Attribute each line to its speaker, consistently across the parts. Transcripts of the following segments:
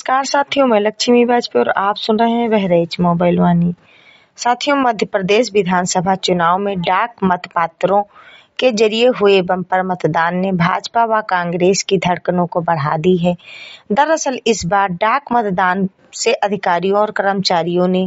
Speaker 1: नमस्कार साथियों, मैं लक्ष्मी वाजपेयी और आप सुन रहे हैं बहरेच मोबाइल वाणी। साथियों, मध्य प्रदेश विधानसभा चुनाव में डाक मतपत्रों के जरिए हुए बम्पर मतदान ने भाजपा व कांग्रेस की धड़कनों को बढ़ा दी है। दरअसल इस बार डाक मतदान से अधिकारियों और कर्मचारियों ने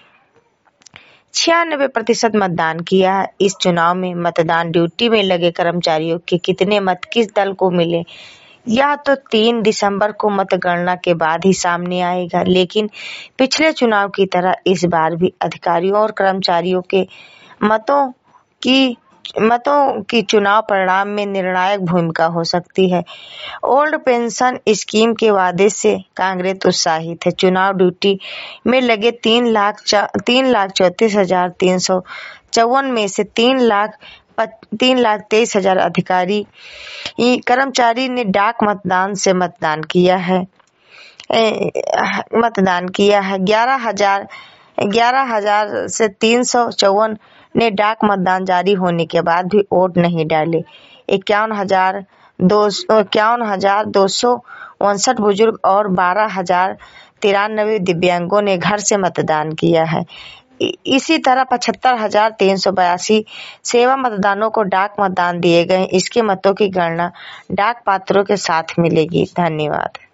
Speaker 1: 96% मतदान किया। इस चुनाव में मतदान ड्यूटी में लगे कर्मचारियों के कितने मत किस दल को मिले, यह तो 3 दिसंबर को मतगणना के बाद ही सामने आएगा। लेकिन पिछले चुनाव की तरह इस बार भी अधिकारियों और कर्मचारियों के मतों की चुनाव परिणाम में निर्णायक भूमिका हो सकती है। ओल्ड पेंशन स्कीम के वादे से कांग्रेस उत्साहित है। चुनाव ड्यूटी में लगे 3,34,354 में से 3,23,000 अधिकारी कर्मचारी ने डाक मतदान से मतदान किया है। 11,000 से 354 ने डाक मतदान जारी होने के बाद भी वोट नहीं डाले। 51,259 बुजुर्ग और 12,093 दिव्यांगों ने घर से मतदान किया है। इसी तरह 75,382 सेवा मतदानों को डाक मतदान दिए गए। इसके मतों की गणना डाक पात्रों के साथ मिलेगी। धन्यवाद।